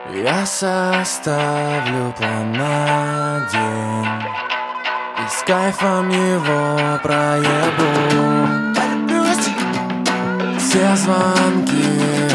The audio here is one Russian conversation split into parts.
Я составлю план на день и с кайфом его проеду. Все звонки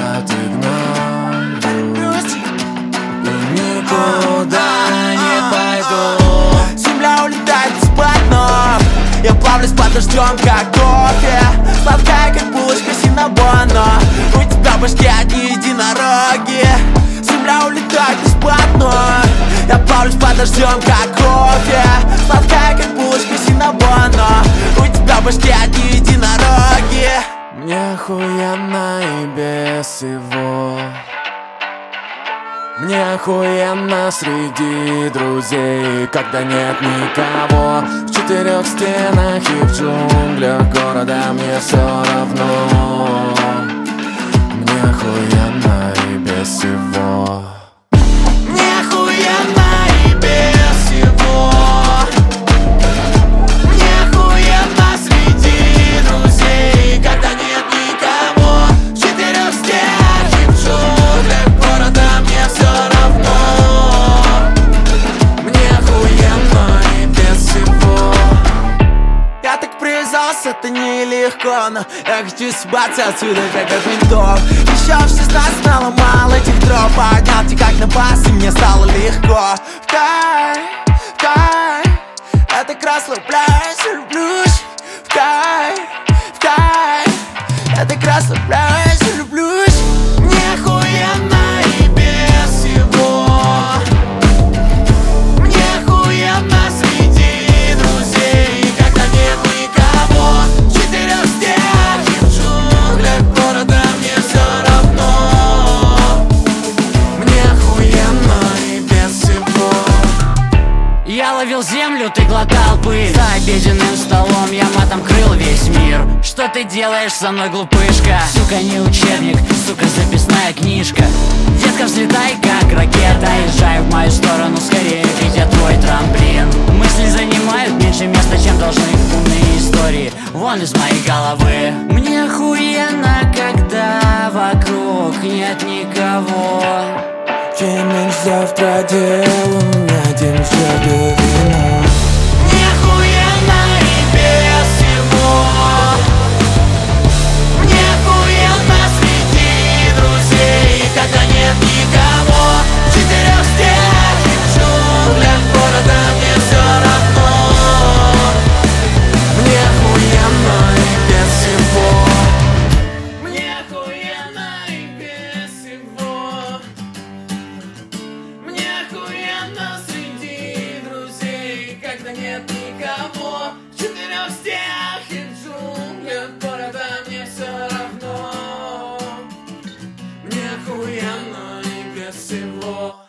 отигнорю и никуда не пойду. Земля улетает бесплатно, я плавлюсь под дождем, как кофе. Сладкая, как булочка синнабона. У тебя в башке одни единороги. Земля улетает бесплатно, я плавлюсь под дождем, как кофе. Сладкая, как булочка синнабона. У тебя в башке одни единороги. Мне охуенно и без всего. Мне охуенно среди друзей, когда нет никого. В четырех стенах и в джунглях города мне все равно. Мне охуенно и без всего. Мне охуенно и без всего. Мне охуенно среди друзей, когда нет никого. В четырех стенах и в джунглях города мне все равно. Мне охуенно и без всего. Я так привязался, это нелегко, но я хочу съебаться отсюда, как от ментов. Еще в 16 наломал этих дров, поднял тебя как на бас, и мне стало легко. В кайф, я так расслабляюсь и люблюсь. В кайф, я так расслабляюсь и люблюсь. Мне охуенно и без всего. Мне охуенно среди друзей, когда нет никого. В четырех стенах и в джунглях города мне все равно. Мне охуенно и без всего. Я ловил землю, ты глотал пыль. За обеденным столом я матом крыл весь мир. Что ты делаешь со мной, глупышка? Сука, не учебник, сука, записная книжка. Детка, взлетай, как ракета. Езжай в мою сторону скорее, ведь я твой трамплин. Мысли занимают меньше места, чем должны умные истории вон из моей головы. Мне охуенно, когда вокруг нет никого. Чем меньше завтра дел, у меня день без вина. Мне охуенно и без всего. Мне охуенно среди друзей, когда нет никого. В четырех стенах и в джунглях города мне все равно. Мне охуенно и без всего. Мне охуенно и без всего. Мне охуенно среди друзей, когда нет никого. В четырех стенах и в джунглях города мне все равно. Мне охуенно и без всего.